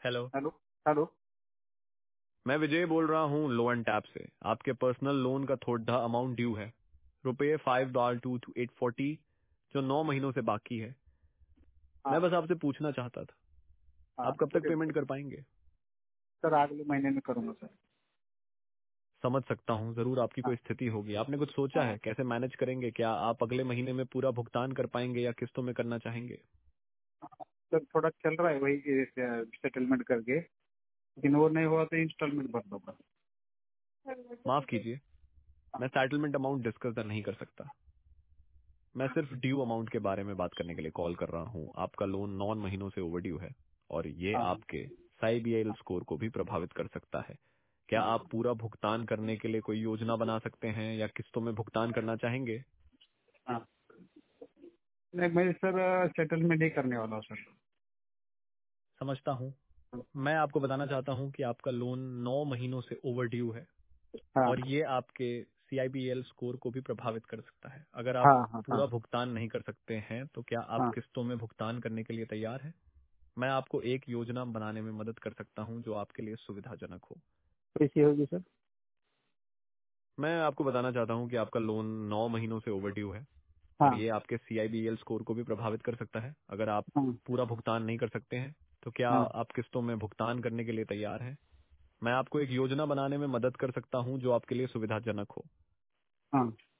Hello. Hello. Hello. मैं विजय बोल रहा हूँ लोन टैप से। आपके पर्सनल लोन का थोड़ा अमाउंट ड्यू है, रुपये 5,840, जो 9 महीनों से बाकी है। हाँ। मैं बस आपसे पूछना चाहता था, हाँ आप कब तक बोलिए पेमेंट बोलिए। कर पाएंगे? सर अगले महीने में करूँगा सर। समझ सकता हूँ, जरूर आपकी हाँ। कोई स्थिति होगी। आपने कुछ सोचा हाँ है कैसे मैनेज करेंगे? क्या आप अगले महीने में पूरा भुगतान कर पाएंगे या किस्तों में करना चाहेंगे? सर थोड़ा चल रहा है वही सेटलमेंट करके, लेकिन वो नहीं हुआ तो इंस्टॉलमेंट भर दूंगा। माफ कीजिए, हाँ। मैं सेटलमेंट अमाउंट डिस्कस नहीं कर सकता। मैं सिर्फ ड्यू अमाउंट के बारे में बात करने के लिए कॉल कर रहा हूँ। आपका लोन 9 महीनों से ओवरड्यू है और ये हाँ। आपके साइबीआईएल स्कोर को भी प्रभावित कर सकता है। क्या आप पूरा भुगतान करने के लिए कोई योजना बना सकते हैं या किस्तों में भुगतान करना चाहेंगे? हाँ। नहीं मैं सर सेटलमेंट ही करने वाला हूँ सर। समझता हूँ। मैं आपको बताना चाहता हूँ कि आपका लोन 9 महीनों से ओवरड्यू है हाँ। और ये आपके सीआईबीएल स्कोर को भी प्रभावित कर सकता है। अगर आप हाँ। हाँ। हाँ। पूरा भुगतान नहीं कर सकते हैं तो क्या आप हाँ। किस्तों में भुगतान करने के लिए तैयार हैं? मैं आपको एक योजना बनाने में मदद कर सकता हूं जो आपके लिए सुविधाजनक हो। कैसी होगी सर? मैं आपको बताना चाहता हूं कि आपका लोन 9 महीनों से ओवरड्यू है और हाँ। ये आपके सीआईबीएल स्कोर को भी प्रभावित कर सकता है। अगर आप हाँ। पूरा भुगतान नहीं कर सकते हैं तो क्या हाँ। आप किस्तों में भुगतान करने के लिए तैयार हैं? मैं आपको एक योजना बनाने में मदद कर सकता हूं जो आपके लिए सुविधाजनक हो। हाँ।